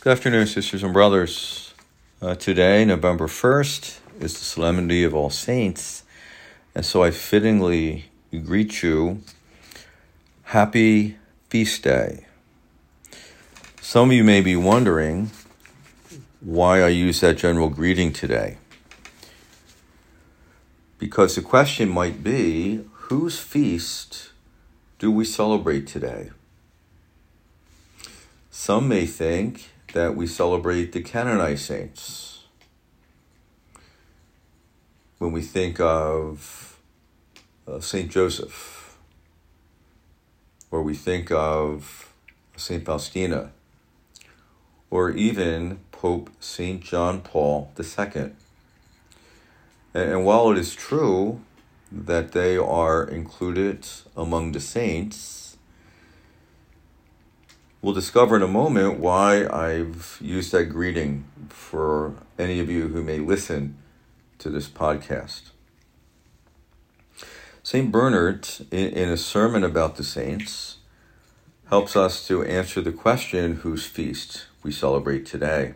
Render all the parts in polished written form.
Good afternoon, sisters and brothers. Today, November 1st, is the Solemnity of All Saints, and so I fittingly greet you, Happy Feast Day. Some of you may be wondering why I use that general greeting today. Because the question might be, whose feast do we celebrate today? Some may think that we celebrate the Canaanite saints. When we think of St. Joseph, or we think of St. Faustina, or even Pope St. John Paul II. And while it is true that they are included among the saints, we'll discover in a moment why I've used that greeting for any of you who may listen to this podcast. St. Bernard, in a sermon about the saints, helps us to answer the question whose feast we celebrate today.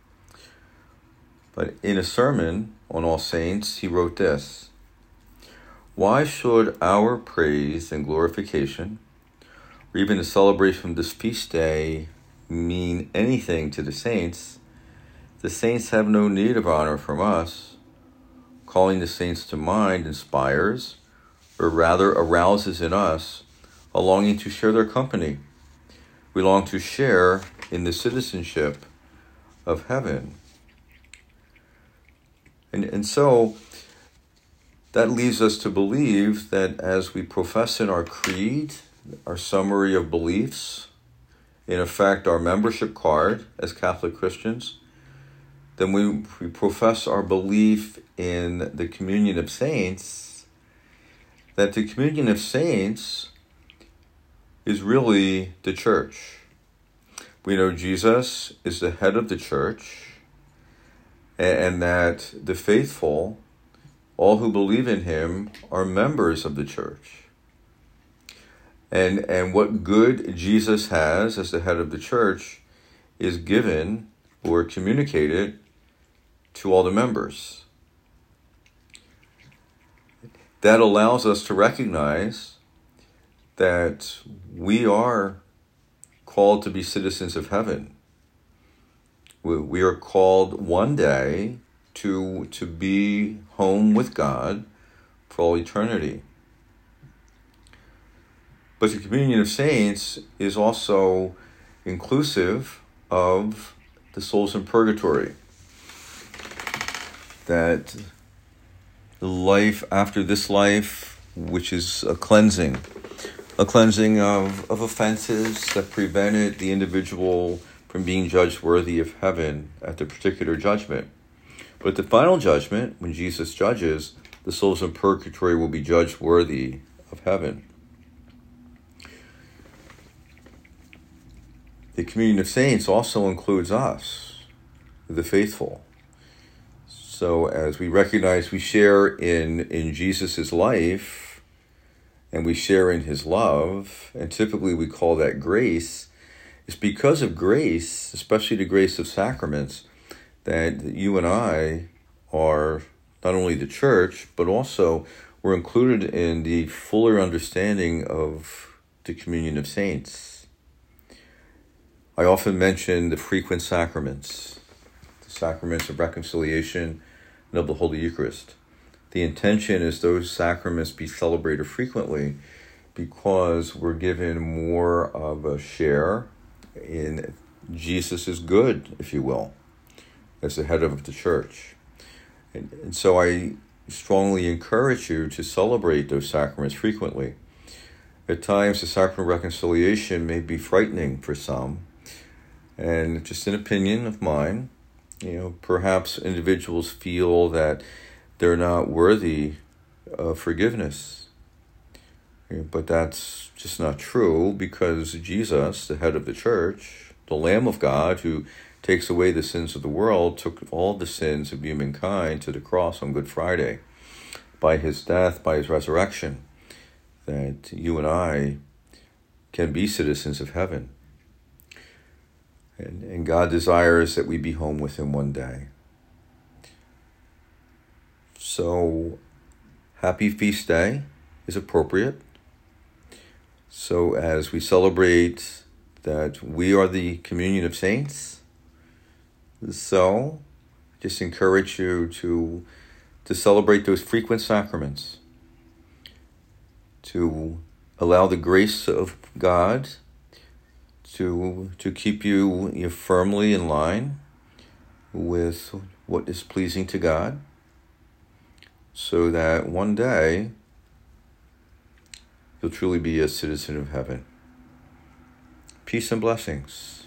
But in a sermon on All Saints, he wrote this: "Why should our praise and glorification, or even the celebration of this feast day, mean anything to the saints? The saints have no need of honor from us. Calling the saints to mind inspires, or rather arouses in us, a longing to share their company. We long to share in the citizenship of heaven." And so that leads us to believe that as we profess in our creed, our summary of beliefs, in effect our membership card as Catholic Christians, then we profess our belief in the communion of saints, that the communion of saints is really the church. We know Jesus is the head of the church, and that the faithful, all who believe in him, are members of the church. And what good Jesus has as the head of the church is given or communicated to all the members. That allows us to recognize that we are called to be citizens of heaven. We are called one day to be home with God for all eternity. But the communion of saints is also inclusive of the souls in purgatory. That the life after this life, which is a cleansing of offenses that prevented the individual from being judged worthy of heaven at the particular judgment. But the final judgment, when Jesus judges, the souls in purgatory will be judged worthy of heaven. The communion of saints also includes us, the faithful. So as we recognize we share in Jesus' life, and we share in his love, and typically we call that grace, it's because of grace, especially the grace of sacraments, that you and I are not only the church, but also we're included in the fuller understanding of the communion of saints. I often mention the frequent sacraments, the sacraments of reconciliation and of the Holy Eucharist. The intention is those sacraments be celebrated frequently because we're given more of a share in Jesus' good, if you will, as the head of the church. And so I strongly encourage you to celebrate those sacraments frequently. At times, the sacrament of reconciliation may be frightening for some, and just an opinion of mine, perhaps individuals feel that they're not worthy of forgiveness. But that's just not true, because Jesus, the head of the church, the Lamb of God who takes away the sins of the world, took all the sins of humankind to the cross on Good Friday. By his death, by his resurrection, that you and I can be citizens of heaven. And God desires that we be home with him one day. So, happy feast day is appropriate. So as we celebrate that we are the communion of saints, so just encourage you to celebrate those frequent sacraments, to allow the grace of God to keep you firmly in line with what is pleasing to God, so that one day you'll truly be a citizen of heaven. Peace and blessings.